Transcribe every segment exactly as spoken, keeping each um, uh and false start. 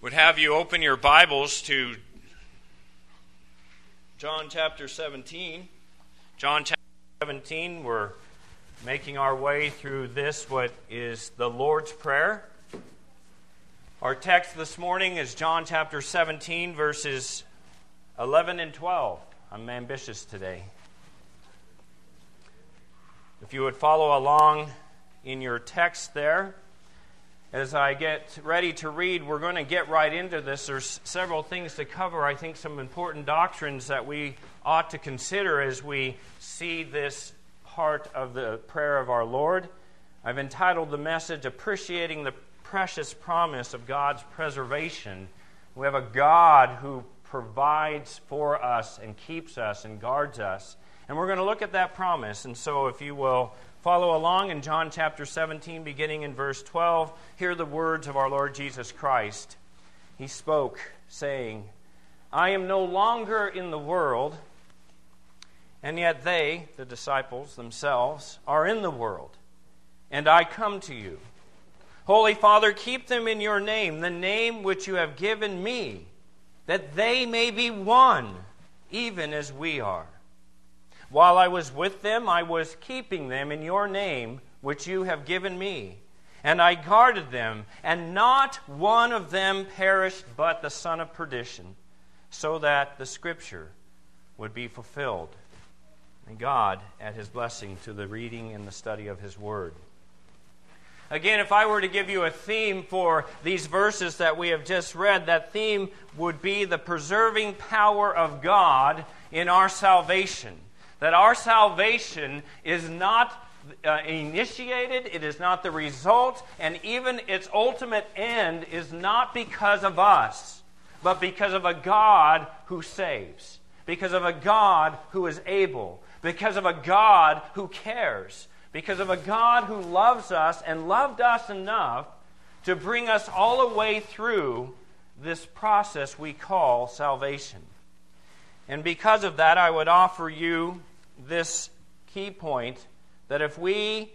would have you open your Bibles to John chapter seventeen. John chapter seventeen, we're making our way through this, what is the Lord's Prayer. Our text this morning is John chapter seventeen, verses eleven and twelve. I'm ambitious today. If you would follow along in your text there, as I get ready to read, we're going to get right into this. There's several things to cover. I think some important doctrines that we ought to consider as we see this part of the prayer of our Lord. I've entitled the message, Appreciating the Precious Promise of God's Preservation. We have a God who provides for us and keeps us and guards us. And we're going to look at that promise. And so if you will follow along in John chapter seventeen, beginning in verse twelve, hear the words of our Lord Jesus Christ. He spoke, saying, I am no longer in the world, and yet they, the disciples themselves, are in the world, and I come to you. Holy Father, keep them in your name, the name which you have given me, that they may be one, even as we are. While I was with them, I was keeping them in your name, which you have given me. And I guarded them, and not one of them perished but the son of perdition, so that the Scripture would be fulfilled. And God add His blessing to the reading and the study of His Word. Again, if I were to give you a theme for these verses that we have just read, that theme would be the preserving power of God in our salvation. That our salvation is not uh, initiated, it is not the result, and even its ultimate end is not because of us, but because of a God who saves, because of a God who is able, because of a God who cares, because of a God who loves us and loved us enough to bring us all the way through this process we call salvation. And because of that, I would offer you this key point, that if we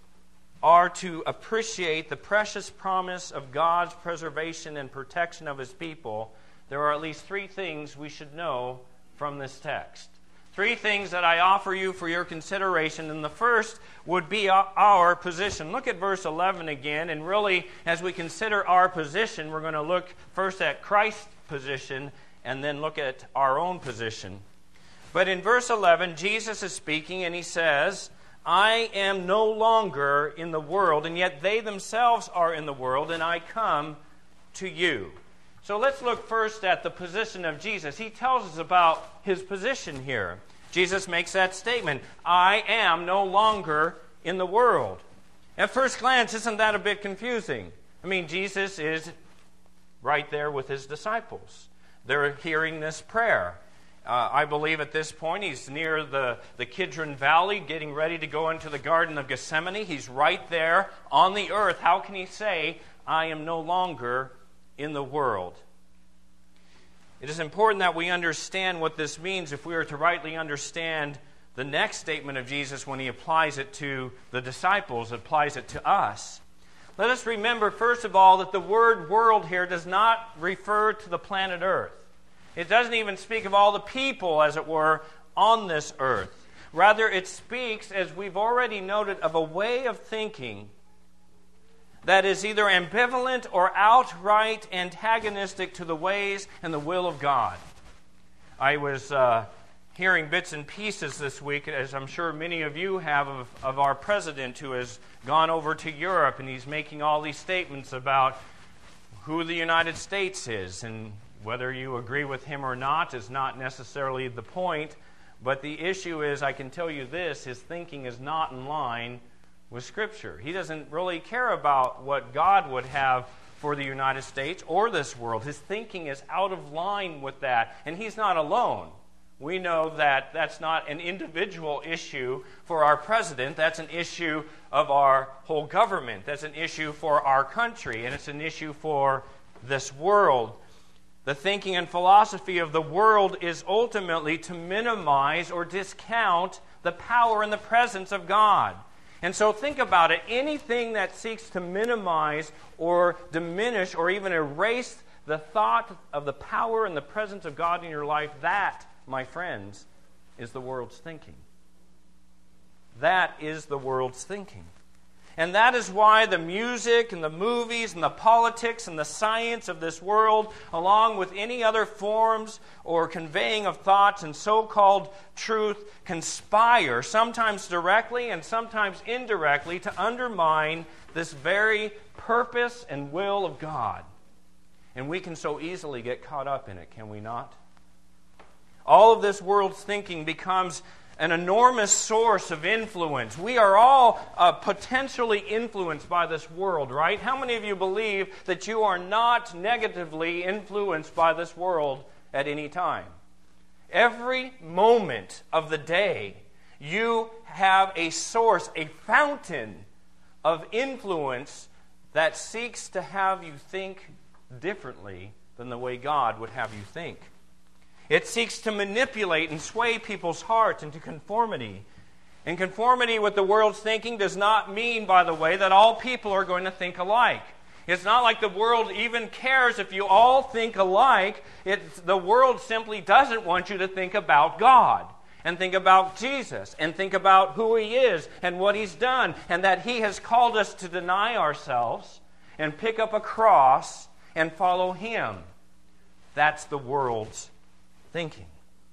are to appreciate the precious promise of God's preservation and protection of His people, there are at least three things we should know from this text. Three things that I offer you for your consideration, and the first would be our position. Look at verse eleven again, and really, as we consider our position, we're going to look first at Christ's position, and then look at our own position. But in verse eleven, Jesus is speaking, and He says, I am no longer in the world, and yet they themselves are in the world, and I come to you. So let's look first at the position of Jesus. He tells us about His position here. Jesus makes that statement, I am no longer in the world. At first glance, isn't that a bit confusing? I mean, Jesus is right there with His disciples. They're hearing this prayer. Uh, I believe at this point He's near the, the Kidron Valley, getting ready to go into the Garden of Gethsemane. He's right there on the earth. How can He say, I am no longer in the world? It is important that we understand what this means if we are to rightly understand the next statement of Jesus when He applies it to the disciples, applies it to us. Let us remember, first of all, that the word world here does not refer to the planet Earth. It doesn't even speak of all the people, as it were, on this earth. Rather, it speaks, as we've already noted, of a way of thinking that is either ambivalent or outright antagonistic to the ways and the will of God. I was uh, hearing bits and pieces this week, as I'm sure many of you have, of, of our president who has gone over to Europe, and he's making all these statements about who the United States is, and whether you agree with him or not is not necessarily the point, but the issue is, I can tell you this, his thinking is not in line with Scripture. He doesn't really care about what God would have for the United States or this world. His thinking is out of line with that, and he's not alone. We know that that's not an individual issue for our president. That's an issue of our whole government. That's an issue for our country, and it's an issue for this world. The thinking and philosophy of the world is ultimately to minimize or discount the power and the presence of God. And so think about it. Anything that seeks to minimize or diminish or even erase the thought of the power and the presence of God in your life, that, my friends, is the world's thinking. That is the world's thinking. And that is why the music and the movies and the politics and the science of this world, along with any other forms or conveying of thoughts and so-called truth, conspire, sometimes directly and sometimes indirectly, to undermine this very purpose and will of God. And we can so easily get caught up in it, can we not? All of this world's thinking becomes an enormous source of influence. We are all uh, potentially influenced by this world, right? How many of you believe that you are not negatively influenced by this world at any time? Every moment of the day, you have a source, a fountain of influence that seeks to have you think differently than the way God would have you think. It seeks to manipulate and sway people's hearts into conformity. And conformity with the world's thinking does not mean, by the way, that all people are going to think alike. It's not like the world even cares if you all think alike. It's, the world simply doesn't want you to think about God and think about Jesus and think about who He is and what He's done and that He has called us to deny ourselves and pick up a cross and follow Him. That's the world's thinking.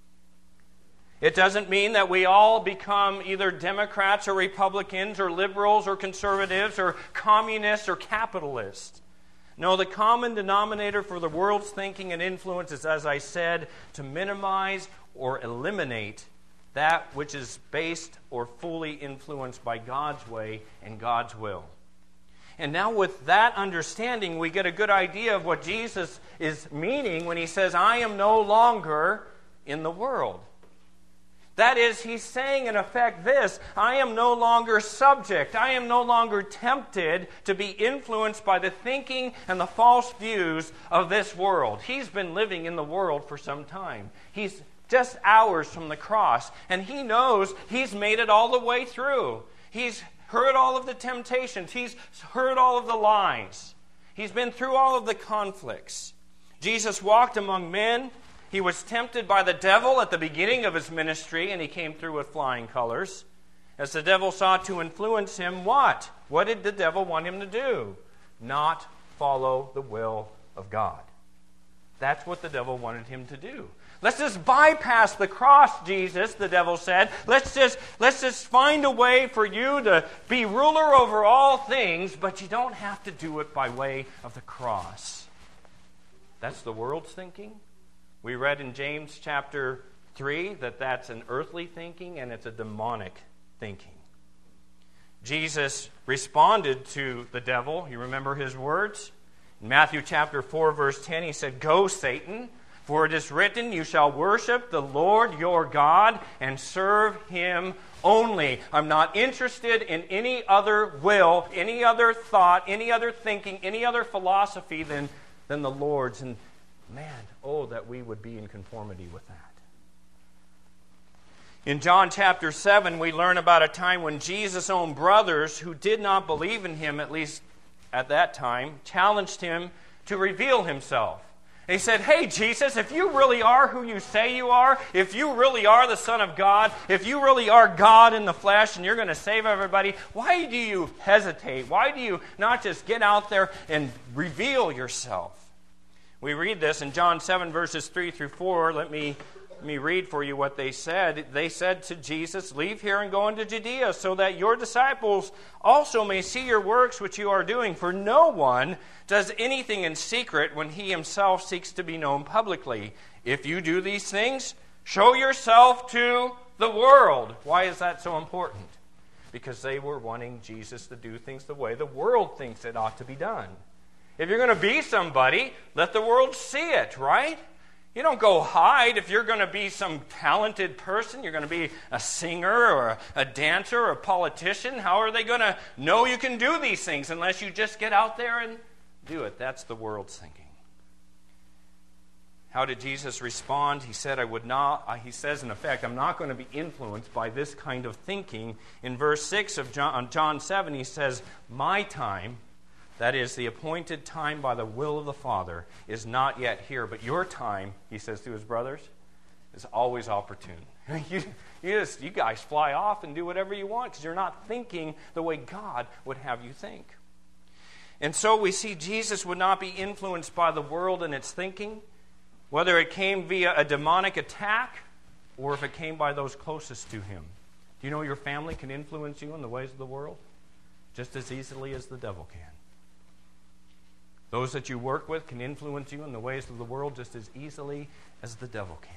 It doesn't mean that we all become either Democrats or Republicans or liberals or conservatives or communists or capitalists. No, the common denominator for the world's thinking and influence is, as I said, to minimize or eliminate that which is based or fully influenced by God's way and God's will. And now with that understanding, we get a good idea of what Jesus is meaning when He says, I am no longer in the world. That is, He's saying in effect this, I am no longer subject, I am no longer tempted to be influenced by the thinking and the false views of this world. He's been living in the world for some time. He's just hours from the cross, and He knows He's made it all the way through. He's heard all of the temptations. He's heard all of the lies. He's been through all of the conflicts. Jesus walked among men. He was tempted by the devil at the beginning of His ministry, and He came through with flying colors. As the devil sought to influence Him, what? What did the devil want Him to do? Not follow the will of God. That's what the devil wanted Him to do. Let's just bypass the cross, Jesus, the devil said. Let's just, let's just find a way for you to be ruler over all things, but you don't have to do it by way of the cross. That's the world's thinking. We read in James chapter three that that's an earthly thinking and it's a demonic thinking. Jesus responded to the devil. You remember His words? In Matthew chapter four, verse ten, He said, Go, Satan, for it is written, You shall worship the Lord your God and serve Him only. I'm not interested in any other will, any other thought, any other thinking, any other philosophy than, than the Lord's. And man, oh, that we would be in conformity with that. In John chapter seven, we learn about a time when Jesus' own brothers, who did not believe in Him, at least at that time, challenged Him to reveal Himself. He said, Hey, Jesus, if you really are who you say you are, if you really are the Son of God, if you really are God in the flesh and you're going to save everybody, why do you hesitate? Why do you not just get out there and reveal yourself? We read this in John seven, verses three through four. Let me, let me read for you what they said. They said to Jesus, Leave here and go into Judea, so that your disciples also may see your works which you are doing. For no one does anything in secret when he himself seeks to be known publicly. If you do these things, show yourself to the world. Why is that so important? Because they were wanting Jesus to do things the way the world thinks it ought to be done. If you're going to be somebody, let the world see it, right? You don't go hide if you're going to be some talented person. You're going to be a singer or a, a dancer or a politician. How are they going to know you can do these things unless you just get out there and do it? That's the world's thinking. How did Jesus respond? He said, I would not, uh, he says in effect, I'm not going to be influenced by this kind of thinking. In verse six of John, John seven, he says, My time, That is, the appointed time by the will of the Father is not yet here, but your time, he says to his brothers, is always opportune. you, you, just, you guys fly off and do whatever you want because you're not thinking the way God would have you think. And so we see Jesus would not be influenced by the world and its thinking, whether it came via a demonic attack or if it came by those closest to him. Do you know your family can influence you in the ways of the world just as easily as the devil can? Those that you work with can influence you in the ways of the world just as easily as the devil can.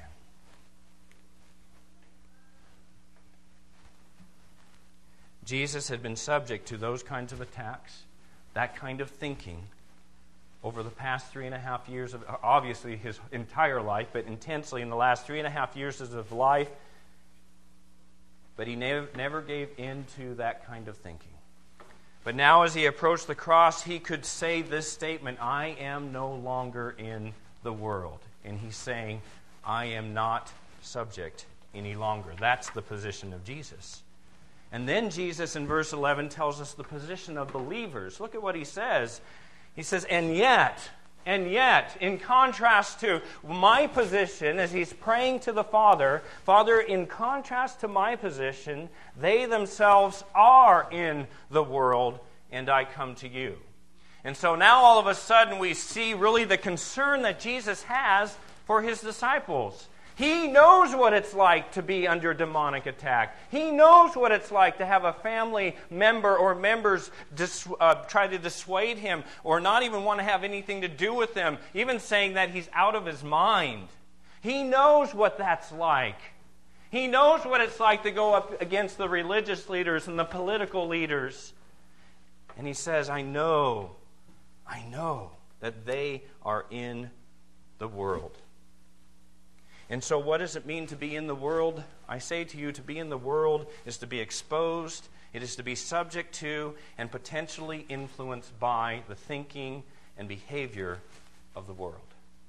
Jesus had been subject to those kinds of attacks, that kind of thinking, over the past three and a half years of, obviously his entire life, but intensely in the last three and a half years of his life. But he never, never gave in to that kind of thinking. But now as he approached the cross, he could say this statement, I am no longer in the world. And he's saying, I am not subject any longer. That's the position of Jesus. And then Jesus in verse eleven tells us the position of believers. Look at what he says. He says, and yet, and yet, in contrast to my position, as he's praying to the Father, Father, in contrast to my position, they themselves are in the world, and I come to you. And so now all of a sudden we see really the concern that Jesus has for his disciples. He knows what it's like to be under demonic attack. He knows what it's like to have a family member or members dis- uh, try to dissuade him or not even want to have anything to do with him, even saying that he's out of his mind. He knows what that's like. He knows what it's like to go up against the religious leaders and the political leaders. And he says, I know, I know that they are in the world. And so what does it mean to be in the world? I say to you, to be in the world is to be exposed, it is to be subject to, and potentially influenced by the thinking and behavior of the world.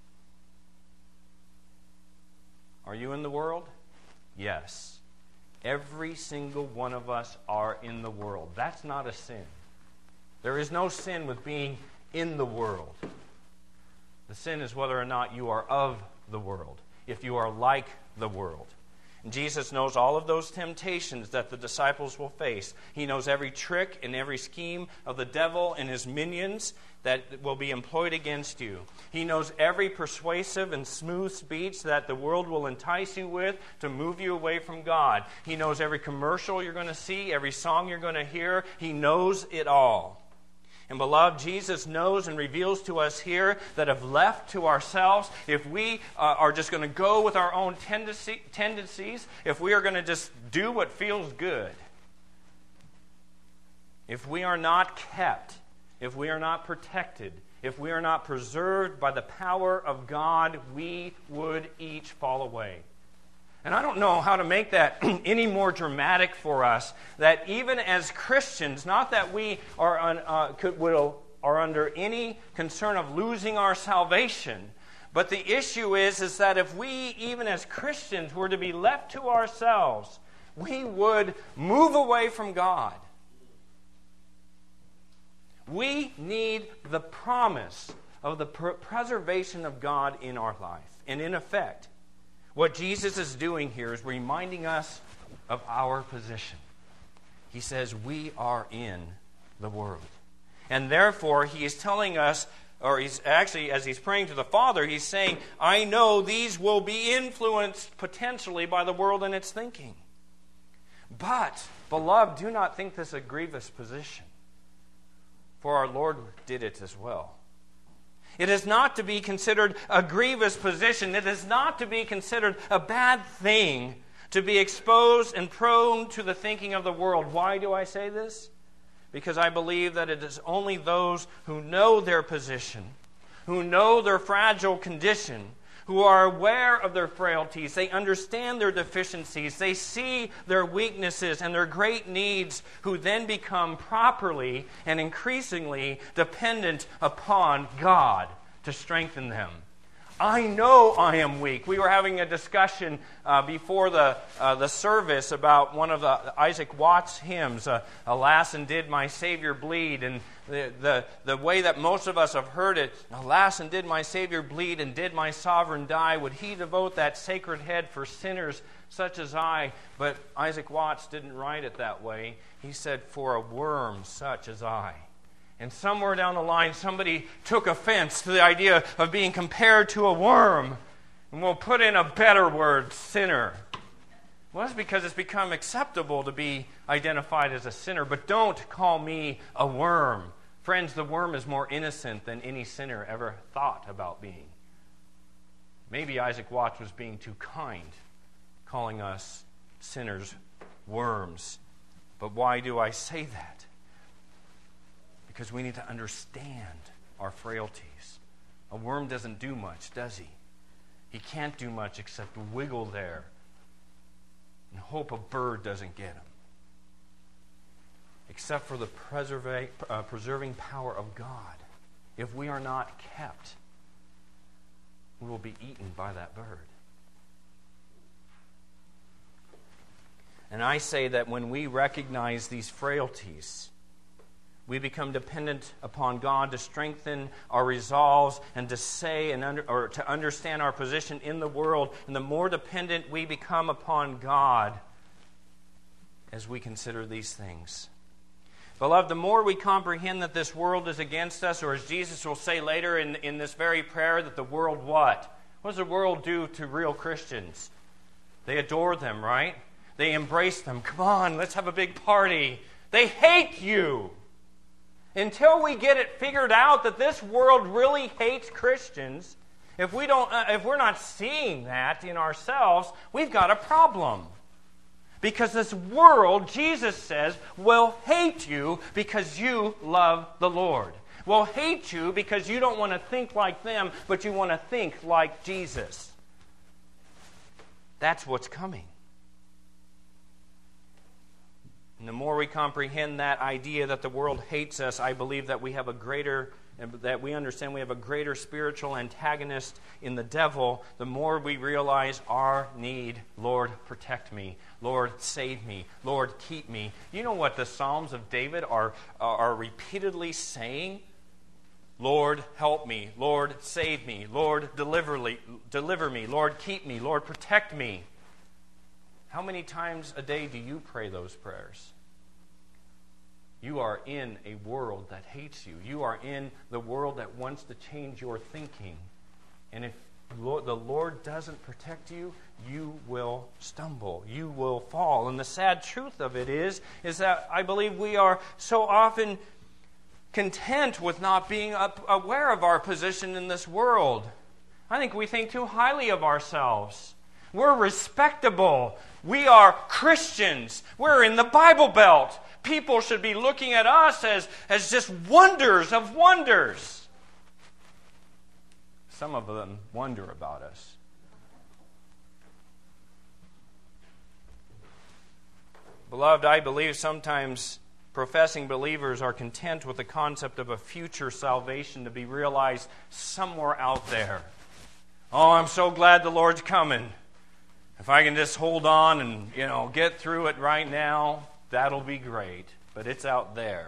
Are you in the world? Yes. Every single one of us are in the world. That's not a sin. There is no sin with being in the world. The sin is whether or not you are of the world. If you are like the world. And Jesus knows all of those temptations that the disciples will face. He knows every trick and every scheme of the devil and his minions that will be employed against you. He knows every persuasive and smooth speech that the world will entice you with to move you away from God. He knows every commercial you're going to see, every song you're going to hear. He knows it all. And beloved, Jesus knows and reveals to us here that if left to ourselves, if we uh, are just going to go with our own tendency, tendencies, if we are going to just do what feels good, if we are not kept, if we are not protected, if we are not preserved by the power of God, we would each fall away. And I don't know how to make that any more dramatic for us, that even as Christians, not that we are, un, uh, could, will, are under any concern of losing our salvation, but the issue is, is that if we, even as Christians, were to be left to ourselves, we would move away from God. We need the promise of the pr- preservation of God in our life. And in effect, what Jesus is doing here is reminding us of our position. He says we are in the world. And therefore, he is telling us, or he's actually, as he's praying to the Father, he's saying, I know these will be influenced potentially by the world and its thinking. But, beloved, do not think this a grievous position. For our Lord did it as well. It is not to be considered a grievous position. It is not to be considered a bad thing to be exposed and prone to the thinking of the world. Why do I say this? Because I believe that it is only those who know their position, who know their fragile condition, who are aware of their frailties, they understand their deficiencies, they see their weaknesses and their great needs, who then become properly and increasingly dependent upon God to strengthen them. I know I am weak. We were having a discussion uh, before the uh, the service about one of the Isaac Watts hymns, uh, Alas and Did My Savior Bleed? And the, the, the way that most of us have heard it, alas, and did my Savior bleed, and did my sovereign die? Would he devote that sacred head for sinners such as I? But Isaac Watts didn't write it that way. He said, for a worm such as I. And somewhere down the line, somebody took offense to the idea of being compared to a worm. And we'll put in a better word, sinner. Well, that's because it's become acceptable to be identified as a sinner. But don't call me a worm. Friends, the worm is more innocent than any sinner ever thought about being. Maybe Isaac Watts was being too kind, calling us sinners worms. But why do I say that? Because we need to understand our frailties. A worm doesn't do much, does he? He can't do much except wiggle there and hope a bird doesn't get him. Except for the preserva- uh, preserving power of God. If we are not kept, we will be eaten by that bird. And I say that when we recognize these frailties, we become dependent upon God to strengthen our resolves and to say and under, or to understand our position in the world. And the more dependent we become upon God as we consider these things. Beloved, the more we comprehend that this world is against us, or as Jesus will say later in, in this very prayer, that the world what? What does the world do to real Christians? They adore them, right? They embrace them. Come on, let's have a big party. They hate you. Until we get it figured out that this world really hates Christians, if we don't, uh, if we're not seeing that in ourselves, we've got a problem. Because this world, Jesus says, will hate you because you love the Lord. Will hate you because you don't want to think like them, but you want to think like Jesus. That's what's coming. And the more we comprehend that idea that the world hates us, I believe that we have a greater, that we understand we have a greater spiritual antagonist in the devil, the more we realize our need. Lord, protect me. Lord, save me. Lord, keep me. You know what the Psalms of David are, are repeatedly saying? Lord, help me. Lord, save me. Lord, deliver me. Deliver me. Lord, keep me. Lord, protect me. How many times a day do you pray those prayers? You are in a world that hates you. You are in the world that wants to change your thinking. And if the Lord doesn't protect you, you will stumble. You will fall. And the sad truth of it is, is that I believe we are so often content with not being aware of our position in this world. I think we think too highly of ourselves. We're respectable. We are Christians. We're in the Bible Belt. People should be looking at us as, as just wonders of wonders. Some of them wonder about us. Beloved, I believe sometimes professing believers are content with the concept of a future salvation to be realized somewhere out there. Oh, I'm so glad the Lord's coming. If I can just hold on and, you know, get through it right now, that'll be great. But it's out there.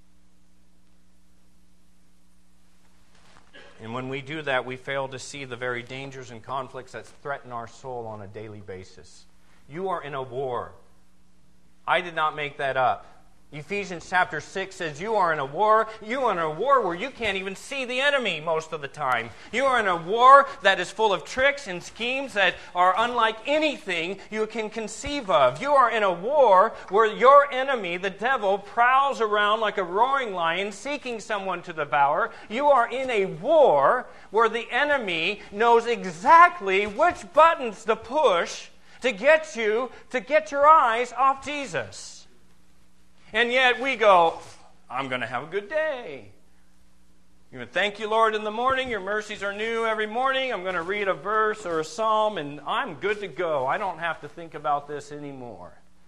And when we do that, we fail to see the very dangers and conflicts that threaten our soul on a daily basis. You are in a war. I did not make that up. Ephesians chapter six says you are in a war. You are in a war where you can't even see the enemy most of the time. You are in a war that is full of tricks and schemes that are unlike anything you can conceive of. You are in a war where your enemy, the devil, prowls around like a roaring lion seeking someone to devour. You are in a war where the enemy knows exactly which buttons to push to get you, to get your eyes off Jesus. And yet we go, I'm going to have a good day. You know, thank you, Lord, in the morning. Your mercies are new every morning. I'm going to read a verse or a psalm, and I'm good to go. I don't have to think about this anymore.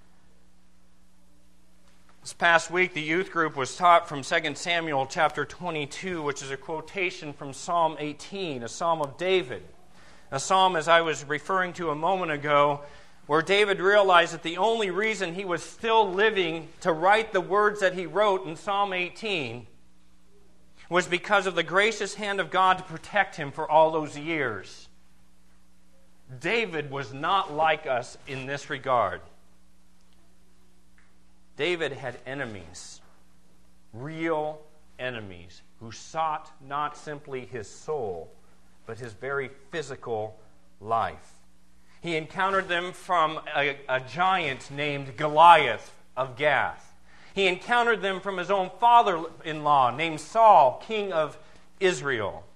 This past week, the youth group was taught from Second Samuel chapter twenty-two, which is a quotation from Psalm eighteen, a psalm of David. A psalm, as I was referring to a moment ago, where David realized that the only reason he was still living to write the words that he wrote in Psalm eighteen was because of the gracious hand of God to protect him for all those years. David was not like us in this regard. David had enemies, real enemies, who sought not simply his soul, but his very physical life. He encountered them from a, a giant named Goliath of Gath. He encountered them from his own father-in-law named Saul, king of Israel.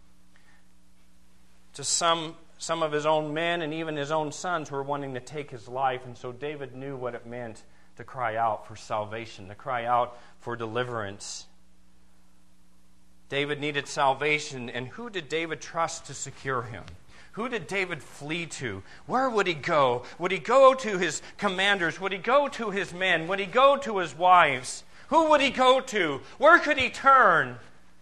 To some, some of his own men and even his own sons were wanting to take his life, and so David knew what it meant to cry out for salvation, to cry out for deliverance. David needed salvation, and who did David trust to secure him? Who did David flee to? Where would he go? Would he go to his commanders? Would he go to his men? Would he go to his wives? Who would he go to? Where could he turn?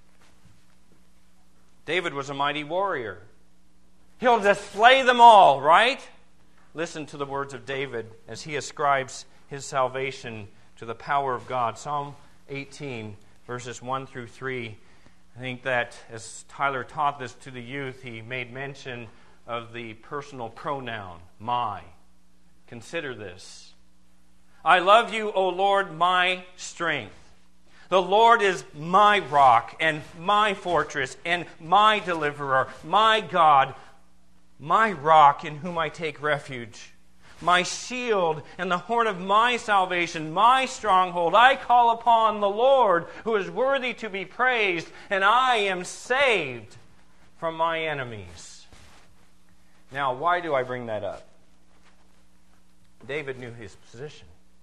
David was a mighty warrior. He'll just slay them all, right? Listen to the words of David as he ascribes his salvation to the power of God. Psalm eighteen, verses one through three. I think that as Tyler taught this to the youth, he made mention of the personal pronoun, my. Consider this. I love you, O Lord, my strength. The Lord is my rock and my fortress and my deliverer, my God, my rock in whom I take refuge. My shield and the horn of my salvation, my stronghold. I call upon the Lord, who is worthy to be praised, and I am saved from my enemies. Now, why do I bring that up? David knew his position.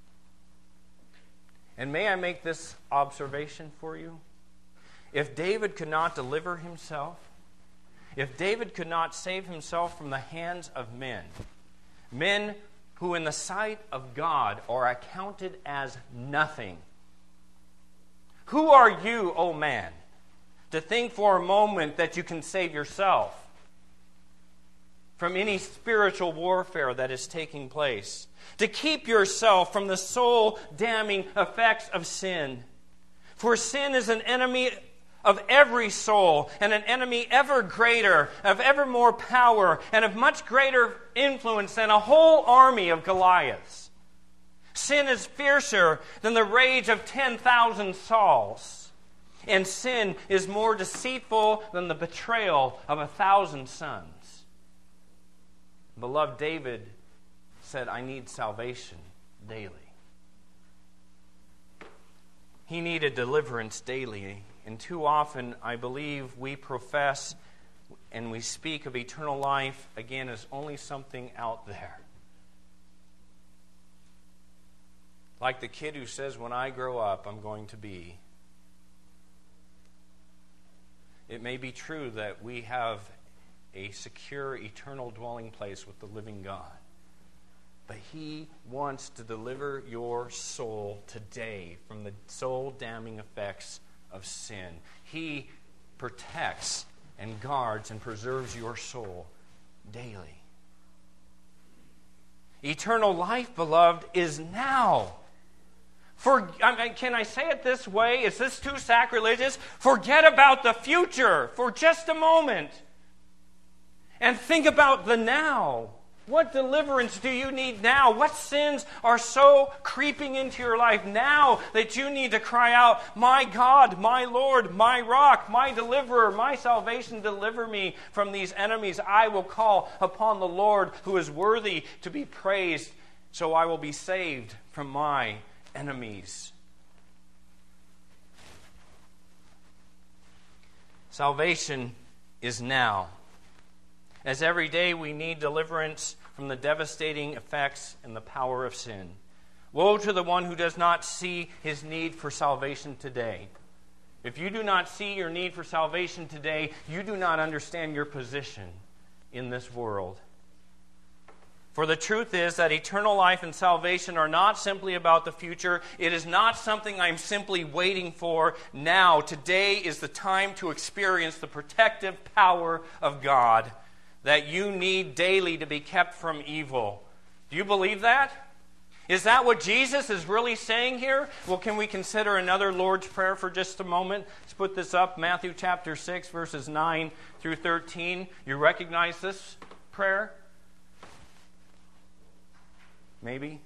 And may I make this observation for you? If David could not deliver himself, if David could not save himself from the hands of men, men who in the sight of God are accounted as nothing. Who are you, O man, to think for a moment that you can save yourself from any spiritual warfare that is taking place? To keep yourself from the soul-damning effects of sin. For sin is an enemy of every soul, and an enemy ever greater, of ever more power, and of much greater influence than a whole army of Goliaths. Sin is fiercer than the rage of ten thousand Sauls, and sin is more deceitful than the betrayal of a thousand sons. Beloved David said, I need salvation daily. He needed deliverance daily. And too often, I believe, we profess and we speak of eternal life, again, as only something out there. Like the kid who says, when I grow up, I'm going to be. It may be true that we have a secure, eternal dwelling place with the living God. But He wants to deliver your soul today from the soul-damning effects of sin. He protects and guards and preserves your soul daily. Eternal life, beloved, is now. For, I mean, can I say it this way? Is this too sacrilegious? Forget about the future for just a moment. And think about the now. What deliverance do you need now? What sins are so creeping into your life now that you need to cry out, my God, my Lord, my rock, my deliverer, my salvation, deliver me from these enemies. I will call upon the Lord who is worthy to be praised, so I will be saved from my enemies. Salvation is now. As every day we need deliverance from the devastating effects and the power of sin. Woe to the one who does not see his need for salvation today. If you do not see your need for salvation today, you do not understand your position in this world. For the truth is that eternal life and salvation are not simply about the future. It is not something I'm simply waiting for now. Today is the time to experience the protective power of God that you need daily to be kept from evil. Do you believe that? Is that what Jesus is really saying here? Well, can we consider another Lord's Prayer for just a moment? Let's put this up, Matthew chapter six, verses nine through thirteen. You recognize this prayer? Maybe.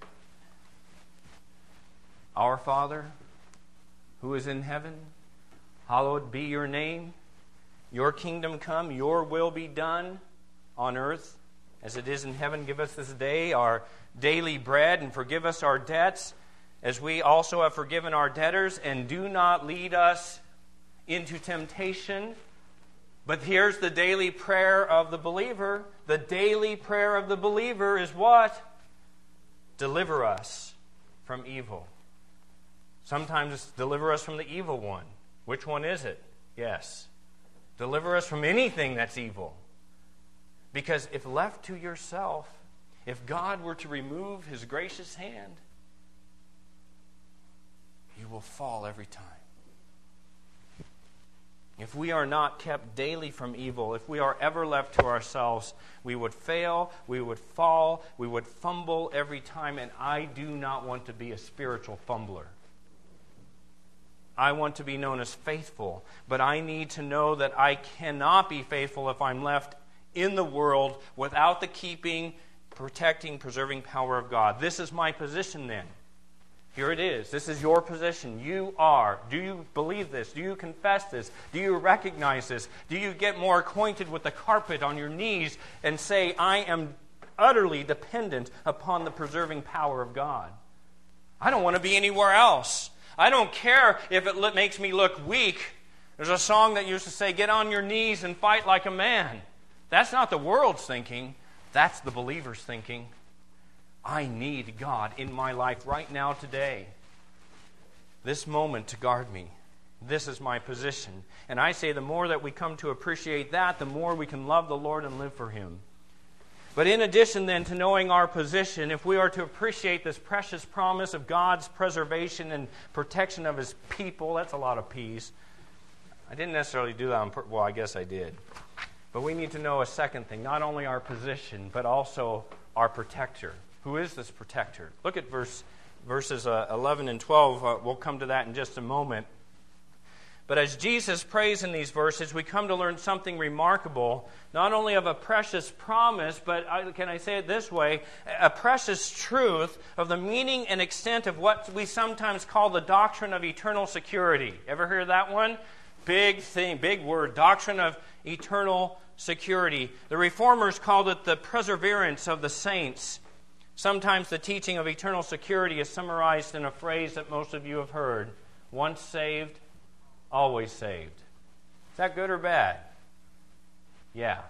Our Father, who is in heaven, hallowed be your name. Your kingdom come, your will be done on earth as it is in heaven. Give us this day our daily bread, and forgive us our debts as we also have forgiven our debtors, and do not lead us into temptation. But here's the daily prayer of the believer. The daily prayer of the believer is what? Deliver us from evil. Sometimes it's deliver us from the evil one. Which one is it? Yes. Deliver us from anything that's evil. Because if left to yourself, if God were to remove His gracious hand, you will fall every time. If we are not kept daily from evil, if we are ever left to ourselves, we would fail, we would fall, we would fumble every time, and I do not want to be a spiritual fumbler. I want to be known as faithful, but I need to know that I cannot be faithful if I'm left in the world without the keeping, protecting, preserving power of God. This is my position then. Here it is. This is your position. You are. Do you believe this? Do you confess this? Do you recognize this? Do you get more acquainted with the carpet on your knees and say, I am utterly dependent upon the preserving power of God? I don't want to be anywhere else. I don't care if it makes me look weak. There's a song that used to say, get on your knees and fight like a man. That's not the world's thinking. That's the believer's thinking. I need God in my life right now today. This moment to guard me. This is my position. And I say the more that we come to appreciate that, the more we can love the Lord and live for Him. But in addition then to knowing our position, if we are to appreciate this precious promise of God's preservation and protection of His people, that's a lot of P's. I didn't necessarily do that on purpose. Well, I guess I did. But we need to know a second thing, not only our position, but also our protector. Who is this protector? Look at verse verses uh, eleven and twelve. Uh, we'll come to that in just a moment. But as Jesus prays in these verses, we come to learn something remarkable, not only of a precious promise, but I, can I say it this way, a precious truth of the meaning and extent of what we sometimes call the doctrine of eternal security. Ever hear that one? Big thing, big word, doctrine of eternal security. The Reformers called it the perseverance of the saints. Sometimes the teaching of eternal security is summarized in a phrase that most of you have heard. Once saved, always saved. Is that good or bad? Yeah.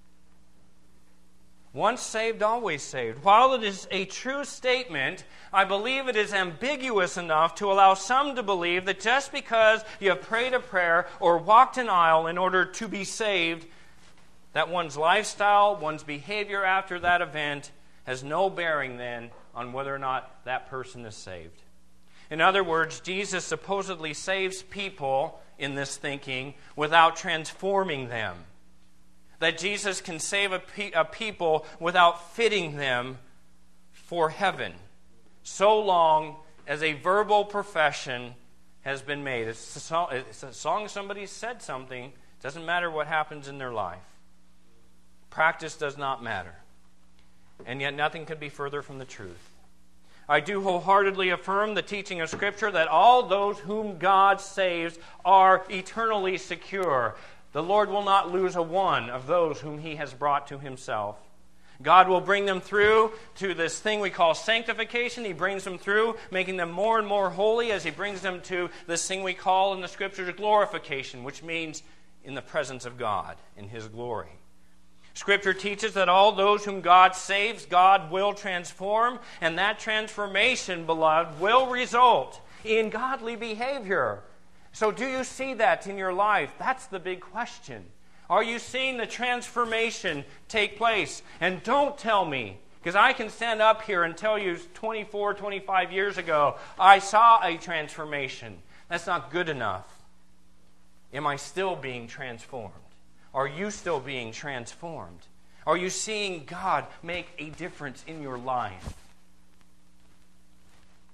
Once saved, always saved. While it is a true statement, I believe it is ambiguous enough to allow some to believe that just because you have prayed a prayer or walked an aisle in order to be saved, that one's lifestyle, one's behavior after that event has no bearing then on whether or not that person is saved. In other words, Jesus supposedly saves people in this thinking without transforming them. That Jesus can save a, pe- a people without fitting them for heaven, so long as a verbal profession has been made. It's a song, it's a song somebody said something. It doesn't matter what happens in their life. Practice does not matter. And yet nothing could be further from the truth. I do wholeheartedly affirm the teaching of Scripture that all those whom God saves are eternally secure. The Lord will not lose a one of those whom He has brought to Himself. God will bring them through to this thing we call sanctification. He brings them through, making them more and more holy as He brings them to this thing we call in the Scriptures glorification, which means in the presence of God, in His glory. Scripture teaches that all those whom God saves, God will transform, and that transformation, beloved, will result in godly behavior. So do you see that in your life? That's the big question. Are you seeing the transformation take place? And don't tell me, because I can stand up here and tell you twenty-four, twenty-five years ago, I saw a transformation. That's not good enough. Am I still being transformed? Are you still being transformed? Are you seeing God make a difference in your life?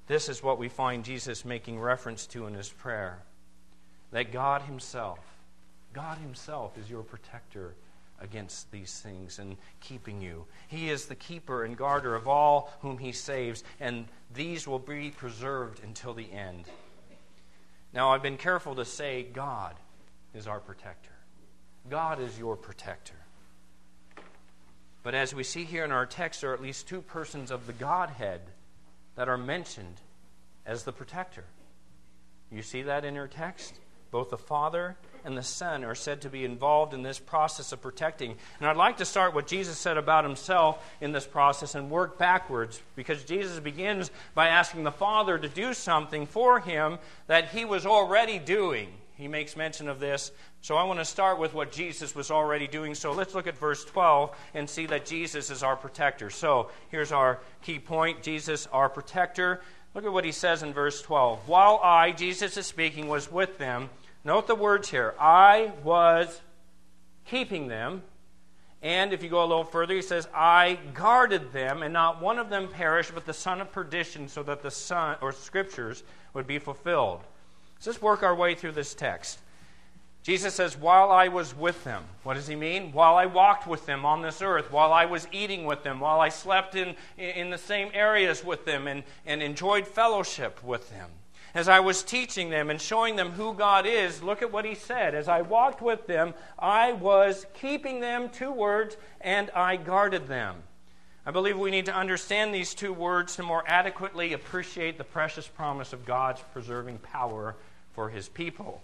This is what we find Jesus making reference to in his prayer. That God himself, God himself is your protector against these things and keeping you. He is the keeper and guarder of all whom he saves, and these will be preserved until the end. Now, I've been careful to say God is our protector. God is your protector. But as we see here in our text, there are at least two persons of the Godhead that are mentioned as the protector. You see that in your text? Both the Father and the Son are said to be involved in this process of protecting. And I'd like to start what Jesus said about himself in this process and work backwards, because Jesus begins by asking the Father to do something for him that he was already doing. He makes mention of this. So I want to start with what Jesus was already doing. So let's look at verse twelve and see that Jesus is our protector. So here's our key point. Jesus, our protector. Look at what he says in verse twelve. While I, Jesus is speaking, was with them. Note the words here. I was keeping them. And if you go a little further, he says, I guarded them, and not one of them perished, but the son of perdition, so that the son or scriptures would be fulfilled. So let's work our way through this text. Jesus says, while I was with them. What does he mean? While I walked with them on this earth, while I was eating with them, while I slept in, in the same areas with them and, and enjoyed fellowship with them. As I was teaching them and showing them who God is, look at what he said. As I walked with them, I was keeping them, two words, and I guarded them. I believe we need to understand these two words to more adequately appreciate the precious promise of God's preserving power for his people.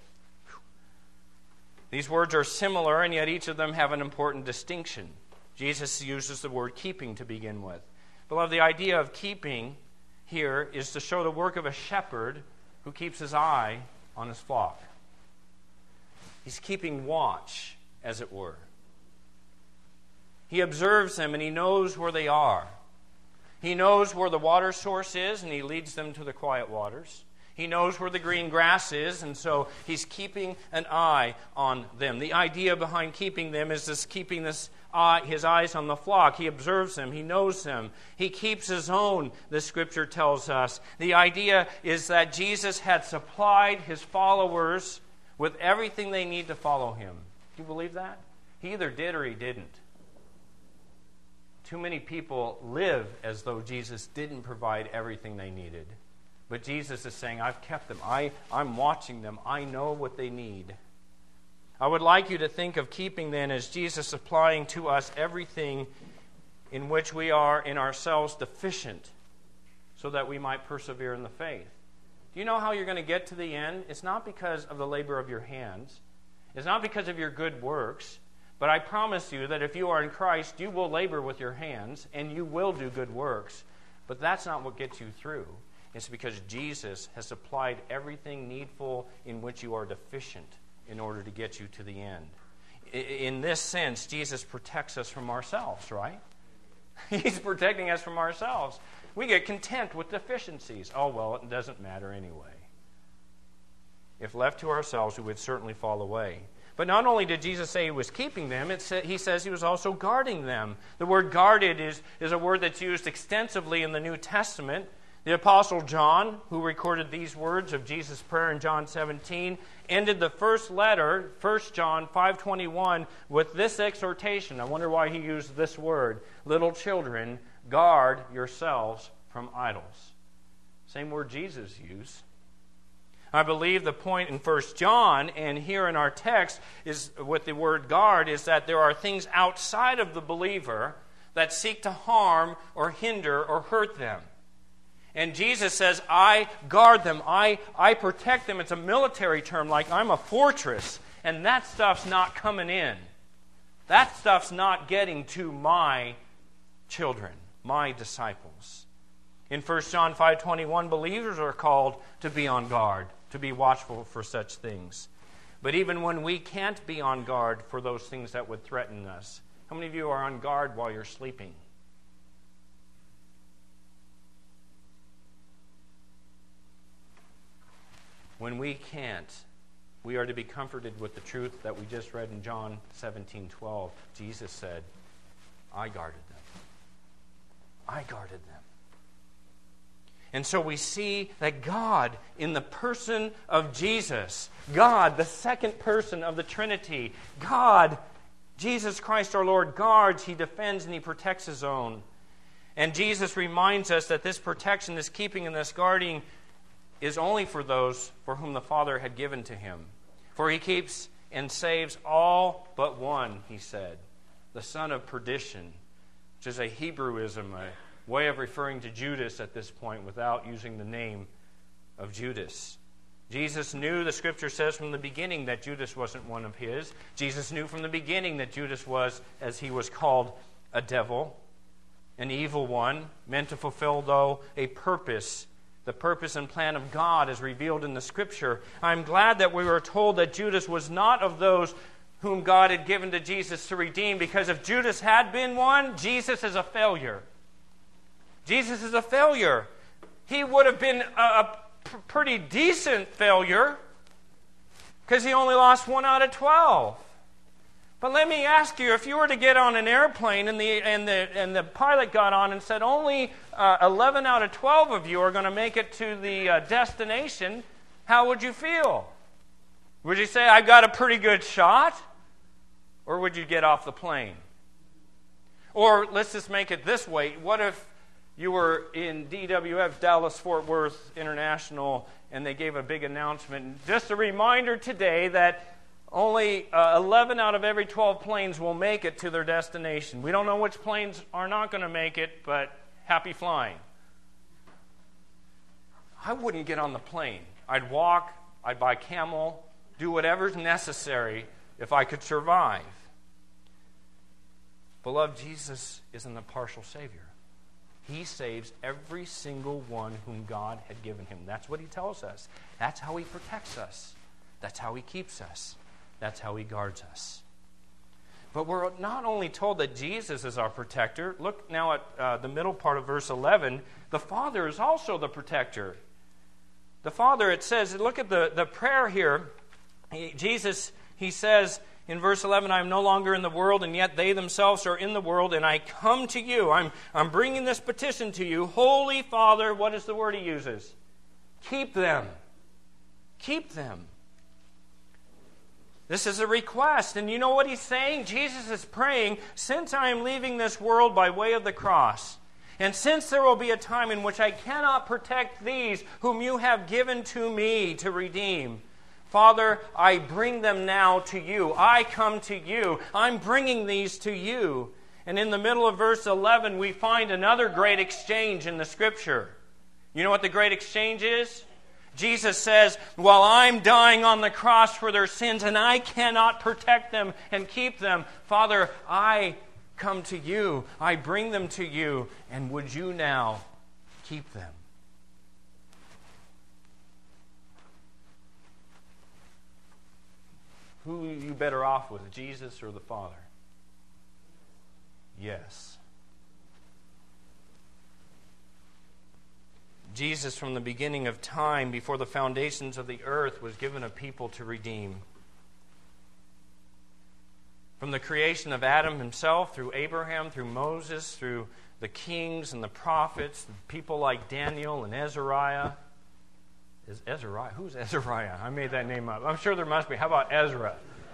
These words are similar, and yet each of them have an important distinction. Jesus uses the word keeping to begin with. Beloved, the idea of keeping here is to show the work of a shepherd who keeps his eye on his flock. He's keeping watch, as it were. He observes them and he knows where they are. He knows where the water source is and he leads them to the quiet waters. He knows where the green grass is, and so he's keeping an eye on them. The idea behind keeping them is this keeping this eye, his eyes on the flock. He observes them. He knows them. He keeps his own, the Scripture tells us. The idea is that Jesus had supplied his followers with everything they need to follow him. Do you believe that? He either did or he didn't. Too many people live as though Jesus didn't provide everything they needed. But Jesus is saying, I've kept them. I, I'm watching them. I know what they need. I would like you to think of keeping then as Jesus supplying to us everything in which we are in ourselves deficient so that we might persevere in the faith. Do you know how you're going to get to the end? It's not because of the labor of your hands. It's not because of your good works. But I promise you that if you are in Christ, you will labor with your hands and you will do good works. But that's not what gets you through. It's because Jesus has supplied everything needful in which you are deficient in order to get you to the end. In this sense, Jesus protects us from ourselves, right? He's protecting us from ourselves. We get content with deficiencies. Oh, well, it doesn't matter anyway. If left to ourselves, we would certainly fall away. But not only did Jesus say he was keeping them, it sa- he says he was also guarding them. The word guarded is, is a word that's used extensively in the New Testament. The Apostle John, who recorded these words of Jesus' prayer in John seventeen, ended the first letter, First John five twenty-one, with this exhortation. I wonder why he used this word. Little children, guard yourselves from idols. Same word Jesus used. I believe the point in First John and here in our text is with the word guard is that there are things outside of the believer that seek to harm or hinder or hurt them. And Jesus says, I guard them, I, I protect them. It's a military term, like I'm a fortress, and that stuff's not coming in. That stuff's not getting to my children, my disciples. In First John five twenty-one, believers are called to be on guard, to be watchful for such things. But even when we can't be on guard for those things that would threaten us, how many of you are on guard while you're sleeping? When we can't, we are to be comforted with the truth that we just read in John seventeen twelve. Jesus said, I guarded them. I guarded them. And so we see that God, in the person of Jesus, God, the second person of the Trinity, God, Jesus Christ our Lord, guards, He defends, and He protects His own. And Jesus reminds us that this protection, this keeping, and this guarding is only for those for whom the Father had given to Him. For He keeps and saves all but one, He said, the son of perdition, which is a Hebrewism, a way of referring to Judas at this point without using the name of Judas. Jesus knew, the Scripture says from the beginning, that Judas wasn't one of His. Jesus knew from the beginning that Judas was, as he was called, a devil, an evil one, meant to fulfill, though, a purpose, the purpose and plan of God as revealed in the Scripture. I'm glad that we were told that Judas was not of those whom God had given to Jesus to redeem, because if Judas had been one, Jesus is a failure. Jesus is a failure. He would have been a, a p- pretty decent failure because he only lost one out of twelve. But let me ask you, if you were to get on an airplane and the and the and the pilot got on and said only uh, eleven out of twelve of you are going to make it to the uh, destination, how would you feel? Would you say, I've got a pretty good shot? Or would you get off the plane? Or let's just make it this way. What if you were in D W F, Dallas-Fort Worth International, and they gave a big announcement? Just a reminder today that only uh, eleven out of every twelve planes will make it to their destination. We don't know which planes are not going to make it, but happy flying. I wouldn't get on the plane. I'd walk, I'd buy camel, do whatever's necessary if I could survive. Beloved, Jesus isn't a partial Savior. He saves every single one whom God had given Him. That's what He tells us. That's how He protects us. That's how He keeps us. That's how He guards us. But we're not only told that Jesus is our protector. Look now at uh, the middle part of verse eleven. The Father is also the protector. The Father, it says, look at the, the prayer here. He, Jesus, He says in verse eleven, I am no longer in the world, and yet they themselves are in the world, and I come to you. I'm, I'm bringing this petition to you. Holy Father, what is the word He uses? Keep them. Keep them. This is a request, and you know what He's saying? Jesus is praying, since I am leaving this world by way of the cross, and since there will be a time in which I cannot protect these whom you have given to me to redeem, Father, I bring them now to you. I come to you. I'm bringing these to you. And in the middle of verse eleven, we find another great exchange in the Scripture. You know what the great exchange is? Jesus says, while I'm dying on the cross for their sins and I cannot protect them and keep them, Father, I come to you. I bring them to you. And would you now keep them? Who are you better off with, Jesus or the Father? Yes. Jesus, from the beginning of time, before the foundations of the earth, was given a people to redeem. From the creation of Adam himself, through Abraham, through Moses, through the kings and the prophets, people like Daniel and Ezariah. Is Ezariah? Who's Ezariah? I made that name up. I'm sure there must be. How about Ezra?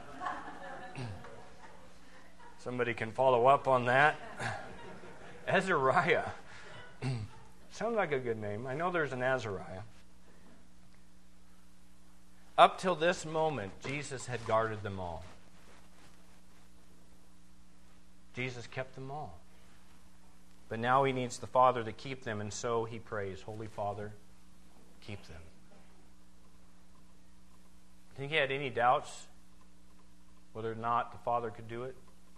Somebody can follow up on that. Ezariah. Sounds like a good name. I know there's an Azariah. Up till this moment, Jesus had guarded them all. Jesus kept them all. But now He needs the Father to keep them, and so He prays, Holy Father, keep them. Think He had any doubts whether or not the Father could do it?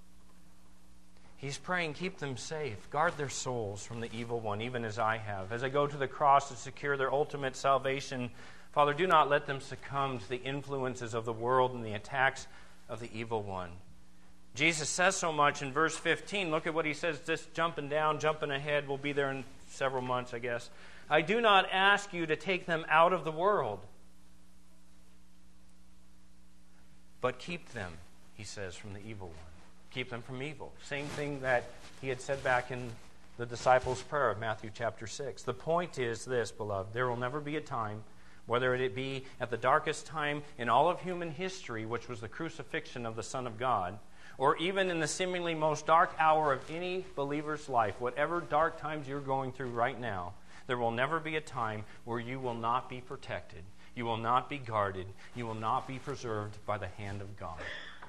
He's praying, keep them safe. Guard their souls from the evil one, even as I have. As I go to the cross to secure their ultimate salvation, Father, do not let them succumb to the influences of the world and the attacks of the evil one. Jesus says so much in verse fifteen. Look at what He says, just jumping down, jumping ahead. We'll be there in several months, I guess. I do not ask you to take them out of the world, but keep them, He says, from the evil one. Keep them from evil. Same thing that He had said back in the disciples' prayer of Matthew chapter six. The point is this, beloved. There will never be a time, whether it be at the darkest time in all of human history, which was the crucifixion of the Son of God, or even in the seemingly most dark hour of any believer's life, whatever dark times you're going through right now, there will never be a time where you will not be protected, you will not be guarded, you will not be preserved by the hand of God.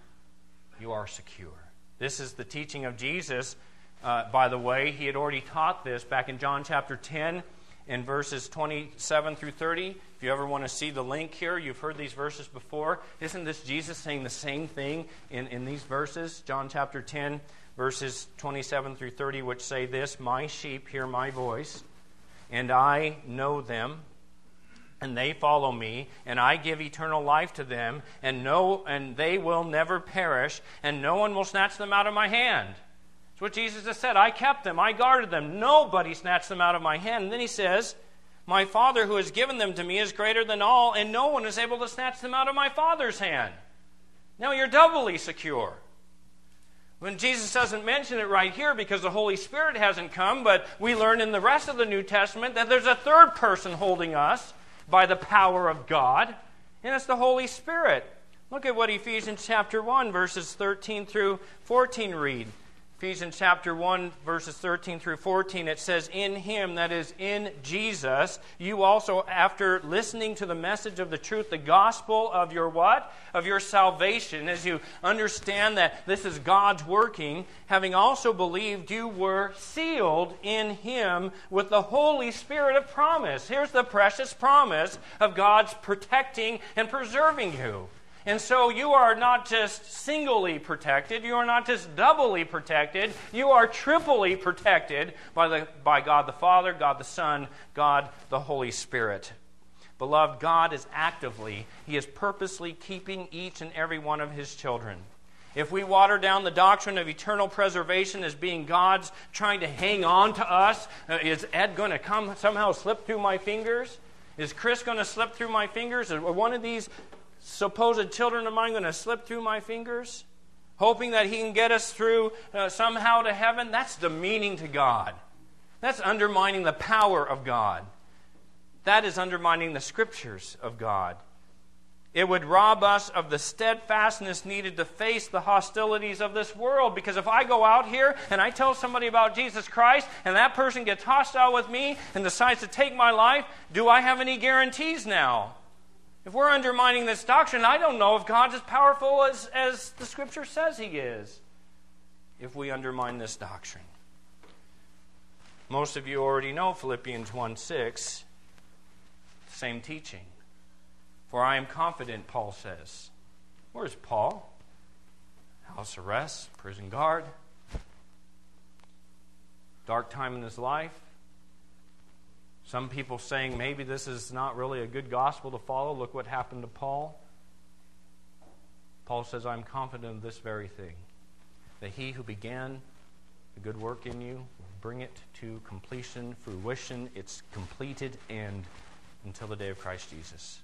You are secure. This is the teaching of Jesus. Uh, by the way, he had already taught this back in John chapter ten in verses twenty-seven through thirty. If you ever want to see the link here, you've heard these verses before. Isn't this Jesus saying the same thing in, in these verses? John chapter ten, verses twenty-seven through thirty, which say this, "My sheep hear my voice, and I know them, and they follow me, and I give eternal life to them, and no, and they will never perish, and no one will snatch them out of my hand." That's what Jesus has said. I kept them. I guarded them. Nobody snatched them out of my hand. And then he says, "My Father who has given them to me is greater than all, and no one is able to snatch them out of my Father's hand." Now you're doubly secure. When Jesus doesn't mention it right here because the Holy Spirit hasn't come, but we learn in the rest of the New Testament that there's a third person holding us by the power of God, and it's the Holy Spirit. Look at what Ephesians chapter one, verses thirteen through fourteen read. Ephesians chapter one, verses thirteen through fourteen, it says, "In Him," that is, in Jesus, "you also, after listening to the message of the truth, the gospel of your what? Of your salvation, as you understand that this is God's working, having also believed, you were sealed in Him with the Holy Spirit of promise." Here's the precious promise of God's protecting and preserving you. And so you are not just singly protected, you are not just doubly protected, you are triply protected by, the, by God the Father, God the Son, God the Holy Spirit. Beloved, God is actively, He is purposely keeping each and every one of His children. If we water down the doctrine of eternal preservation as being God's trying to hang on to us, uh, is Ed going to come somehow slip through my fingers? Is Chris going to slip through my fingers? Is one of these supposed children of mine going to slip through my fingers, hoping that He can get us through uh, somehow to heaven? That's demeaning to God. That's undermining the power of God. That is undermining the Scriptures of God. It would rob us of the steadfastness needed to face the hostilities of this world. Because if I go out here and I tell somebody about Jesus Christ and that person gets hostile with me and decides to take my life, do I have any guarantees now? If we're undermining this doctrine, I don't know if God's as powerful as, as the Scripture says He is, if we undermine this doctrine. Most of you already know Philippians one six, same teaching. "For I am confident," Paul says. Where's Paul? House arrest, prison guard, dark time in his life. Some people saying maybe this is not really a good gospel to follow. Look what happened to Paul. Paul says, "I'm confident of this very thing, that He who began the good work in you will bring it to completion, fruition. It's completed and until the day of Christ Jesus."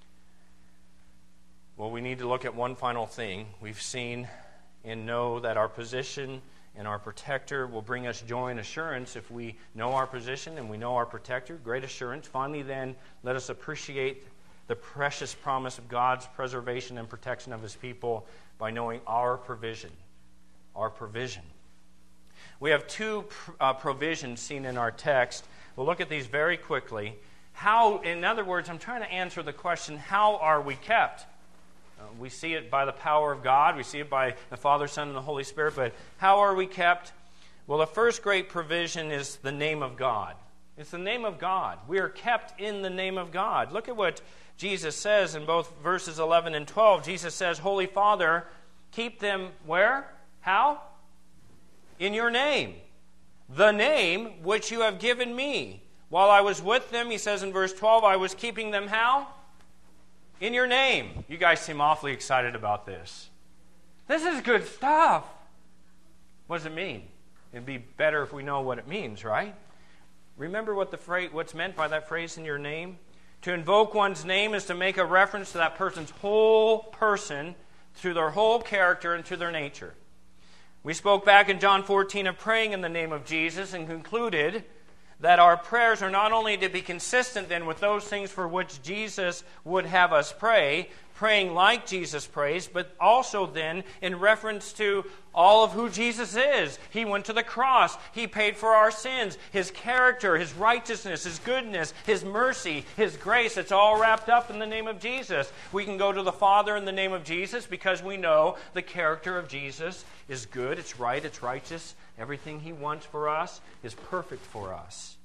Well, we need to look at one final thing. We've seen and know that our position and our protector will bring us joy and assurance if we know our position and we know our protector. Great assurance. Finally, then, let us appreciate the precious promise of God's preservation and protection of His people by knowing our provision. Our provision. We have two uh, provisions seen in our text. We'll look at these very quickly. How, in other words, I'm trying to answer the question, how are we kept? Uh, we see it by the power of God. We see it by the Father, Son, and the Holy Spirit. But how are we kept? Well, the first great provision is the name of God. It's the name of God. We are kept in the name of God. Look at what Jesus says in both verses eleven and twelve. Jesus says, "Holy Father, keep them" where? How? "In your name. The name which you have given me. While I was with them," he says in verse twelve, "I was keeping them" how? "In your name." You guys seem awfully excited about this. This is good stuff. What does it mean? It'd be better if we know what it means, right? Remember what the phrase, what's meant by that phrase, "in your name"? To invoke one's name is to make a reference to that person's whole person, through their whole character and to their nature. We spoke back in John fourteen of praying in the name of Jesus and concluded that our prayers are not only to be consistent then with those things for which Jesus would have us pray, praying like Jesus prays, but also then in reference to all of who Jesus is. He went to the cross. He paid for our sins. His character, His righteousness, His goodness, His mercy, His grace, it's all wrapped up in the name of Jesus. We can go to the Father in the name of Jesus because we know the character of Jesus is good, it's right, it's righteous. Everything He wants for us is perfect for us.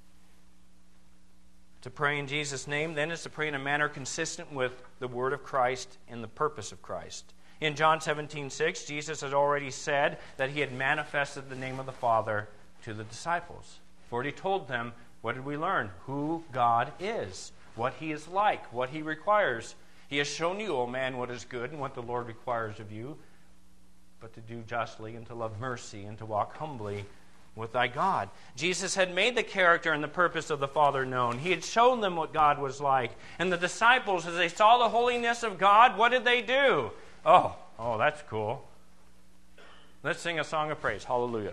To pray in Jesus' name, then, is to pray in a manner consistent with the Word of Christ and the purpose of Christ. In John seventeen six, Jesus had already said that He had manifested the name of the Father to the disciples. For He told them, what did we learn? Who God is, what He is like, what He requires. He has shown you, O man, what is good and what the Lord requires of you, but to do justly and to love mercy and to walk humbly with thy God. Jesus had made the character and the purpose of the Father known. He had shown them what God was like. And the disciples, as they saw the holiness of God, what did they do? Oh, oh, that's cool. Let's sing a song of praise. Hallelujah.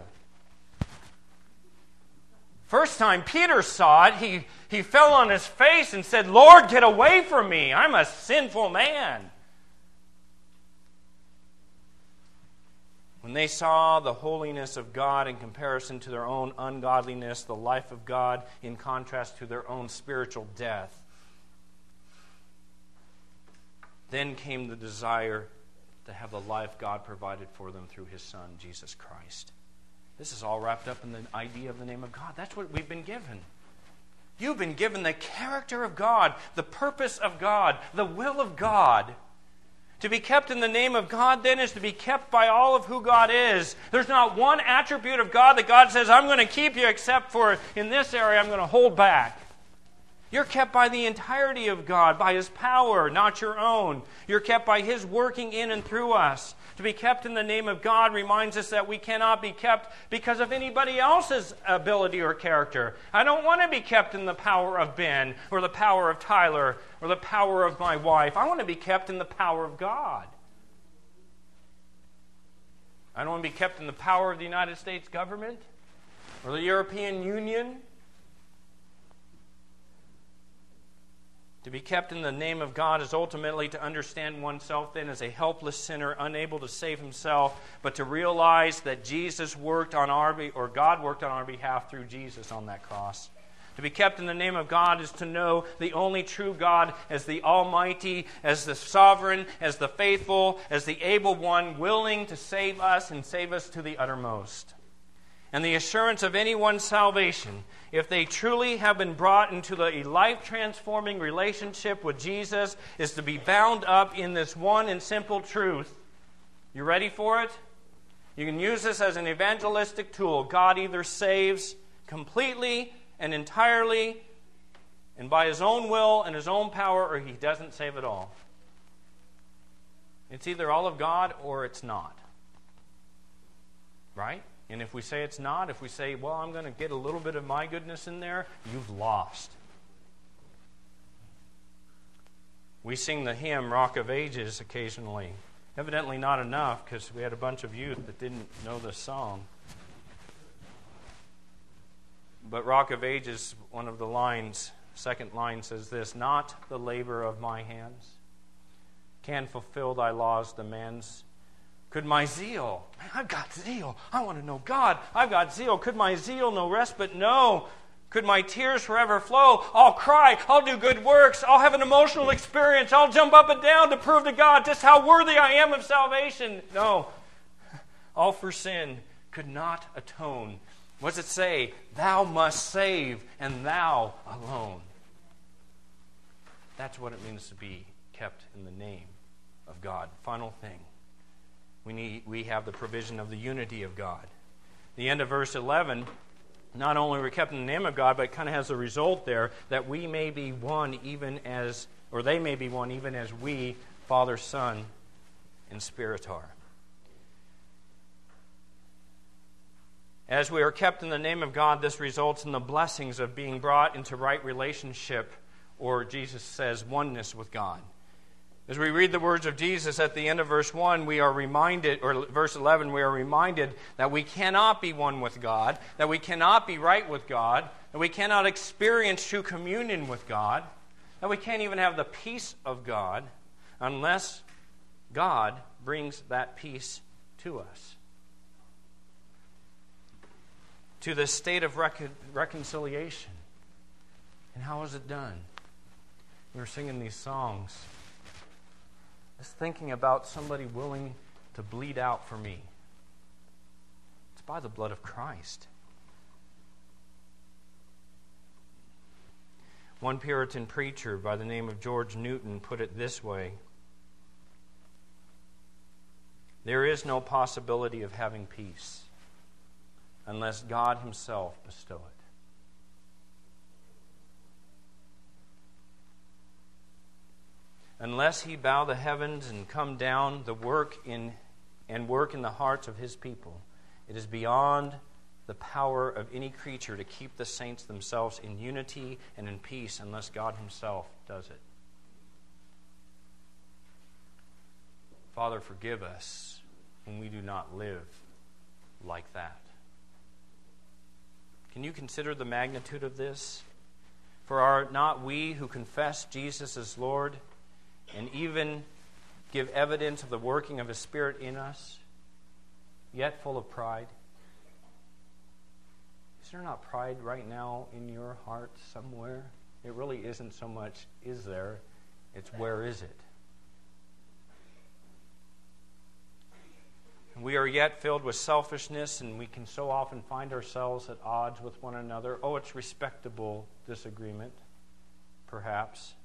First time Peter saw it, he, he fell on his face and said, Lord, get away from me. I'm a sinful man. When they saw the holiness of God in comparison to their own ungodliness, the life of God in contrast to their own spiritual death, then came the desire to have the life God provided for them through His Son, Jesus Christ. This is all wrapped up in the idea of the name of God. That's what we've been given. You've been given the character of God, the purpose of God, the will of God. To be kept in the name of God, then, is to be kept by all of who God is. There's not one attribute of God that God says, I'm going to keep you, except for in this area I'm going to hold back. You're kept by the entirety of God, by His power, not your own. You're kept by His working in and through us. To be kept in the name of God reminds us that we cannot be kept because of anybody else's ability or character. I don't want to be kept in the power of Ben or the power of Tyler or the power of my wife. I want to be kept in the power of God. I don't want to be kept in the power of the United States government or the European Union. To be kept in the name of God is ultimately to understand oneself then as a helpless sinner, unable to save himself, but to realize that Jesus worked on our, be- or God worked on our behalf through Jesus on that cross. To be kept in the name of God is to know the only true God as the Almighty, as the Sovereign, as the Faithful, as the Able One, willing to save us and save us to the uttermost. And the assurance of anyone's salvation, if they truly have been brought into the life-transforming relationship with Jesus, is to be bound up in this one and simple truth. You ready for it? You can use this as an evangelistic tool. God either saves completely and entirely and by His own will and His own power, or He doesn't save at all. It's either all of God or it's not. Right? And if we say it's not, if we say, well, I'm going to get a little bit of my goodness in there, you've lost. We sing the hymn, Rock of Ages, occasionally. Evidently not enough, because we had a bunch of youth that didn't know this song. But Rock of Ages, one of the lines, second line says this, not the labor of my hands can fulfill thy law's demands. Could my zeal, man, I've got zeal. I want to know God. I've got zeal. Could my zeal no respite know? Could my tears forever flow? I'll cry. I'll do good works. I'll have an emotional experience. I'll jump up and down to prove to God just how worthy I am of salvation. No. All for sin could not atone. What does it say? Thou must save, and thou alone. That's what it means to be kept in the name of God. Final thing. We need, we have the provision of the unity of God. The end of verse eleven, not only are we kept in the name of God, but it kind of has a result there that we may be one even as, or they may be one even as we, Father, Son, and Spirit are. As we are kept in the name of God, this results in the blessings of being brought into right relationship, or Jesus says oneness with God. As we read the words of Jesus at the end of verse one, we are reminded, or verse eleven, we are reminded that we cannot be one with God, that we cannot be right with God, that we cannot experience true communion with God, that we can't even have the peace of God unless God brings that peace to us. To the state of recon- reconciliation. And how is it done? We were singing these songs. Just thinking about somebody willing to bleed out for me. It's by the blood of Christ. One Puritan preacher by the name of George Newton put it this way: there is no possibility of having peace unless God Himself bestow it. Unless He bow the heavens and come down the work in and work in the hearts of His people, it is beyond the power of any creature to keep the saints themselves in unity and in peace unless God Himself does it. Father, forgive us when we do not live like that. Can you consider the magnitude of this? For are not we who confess Jesus as Lord and even give evidence of the working of His Spirit in us, yet full of pride? Is there not pride right now in your heart somewhere? It really isn't so much is there, it's where is it? We are yet filled with selfishness, and we can so often find ourselves at odds with one another. Oh, it's respectable disagreement, perhaps.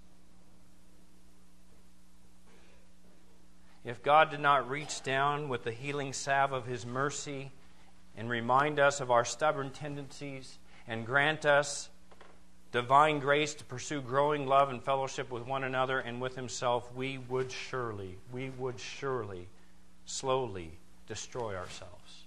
If God did not reach down with the healing salve of His mercy and remind us of our stubborn tendencies and grant us divine grace to pursue growing love and fellowship with one another and with Himself, we would surely, we would surely, slowly destroy ourselves.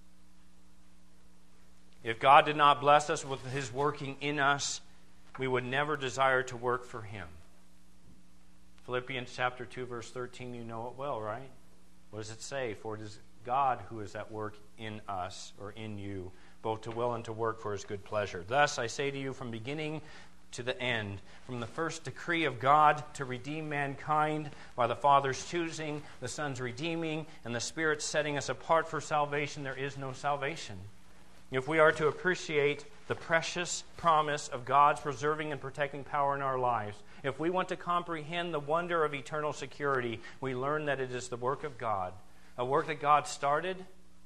If God did not bless us with His working in us, we would never desire to work for Him. Philippians chapter two, verse thirteen, you know it well, right? What does it say? For it is God who is at work in us, or in you, both to will and to work for His good pleasure. Thus, I say to you, from beginning to the end, from the first decree of God to redeem mankind by the Father's choosing, the Son's redeeming, and the Spirit's setting us apart for salvation, there is no salvation. If we are to appreciate the precious promise of God's preserving and protecting power in our lives, if we want to comprehend the wonder of eternal security, we learn that it is the work of God, a work that God started,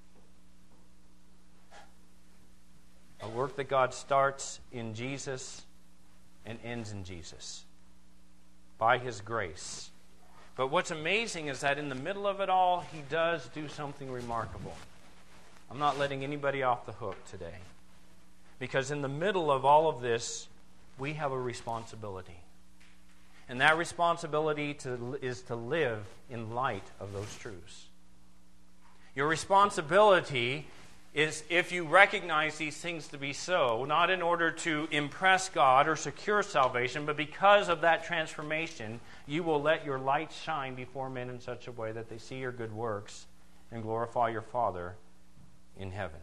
a work that God starts in Jesus and ends in Jesus by His grace. But what's amazing is that in the middle of it all, He does do something remarkable. I'm not letting anybody off the hook today. Because in the middle of all of this, we have a responsibility. And that responsibility to, is to live in light of those truths. Your responsibility is, if you recognize these things to be so, not in order to impress God or secure salvation, but because of that transformation, you will let your light shine before men in such a way that they see your good works and glorify your Father in heaven.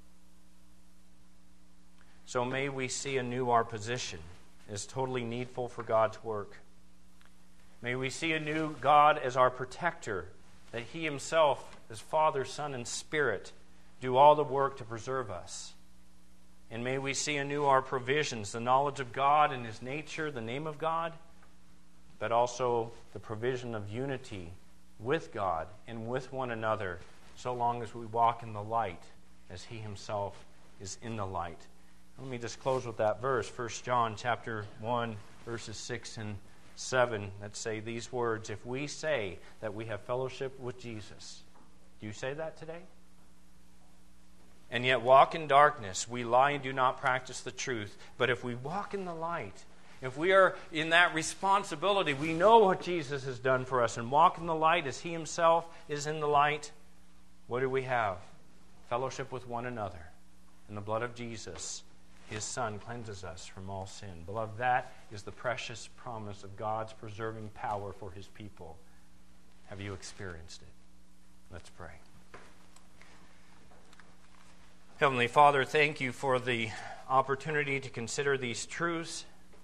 So may we see anew our position as totally needful for God's work. May we see anew God as our protector, that He Himself, as Father, Son, and Spirit, do all the work to preserve us. And may we see anew our provisions, the knowledge of God and His nature, the name of God, but also the provision of unity with God and with one another, so long as we walk in the light as He Himself is in the light. Let me just close with that verse, First John chapter one, verses six and seven, that say these words: if we say that we have fellowship with Jesus, do you say that today? And yet walk in darkness, we lie and do not practice the truth. But if we walk in the light, if we are in that responsibility, we know what Jesus has done for us, and walk in the light as He Himself is in the light, what do we have? Fellowship with one another. And the blood of Jesus His Son cleanses us from all sin. Beloved, that is the precious promise of God's preserving power for His people. Have you experienced it? Let's pray. Heavenly Father, thank you for the opportunity to consider these truths.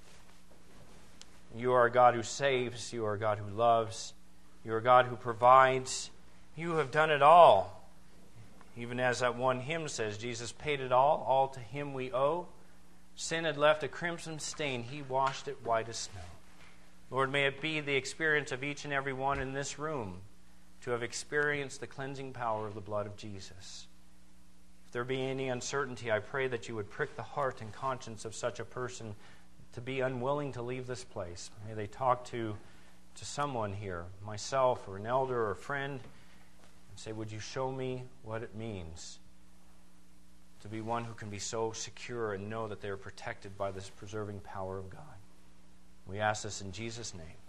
You are a God who saves. You are a God who loves. You are a God who provides. You have done it all. Even as that one hymn says, Jesus paid it all. All to Him we owe. Sin had left a crimson stain. He washed it white as snow. Lord, may it be the experience of each and every one in this room to have experienced the cleansing power of the blood of Jesus. If there be any uncertainty, I pray that you would prick the heart and conscience of such a person to be unwilling to leave this place. May they talk to, to someone here, myself or an elder or a friend, and say, would you show me what it means to be one who can be so secure and know that they are protected by this preserving power of God. We ask this in Jesus' name.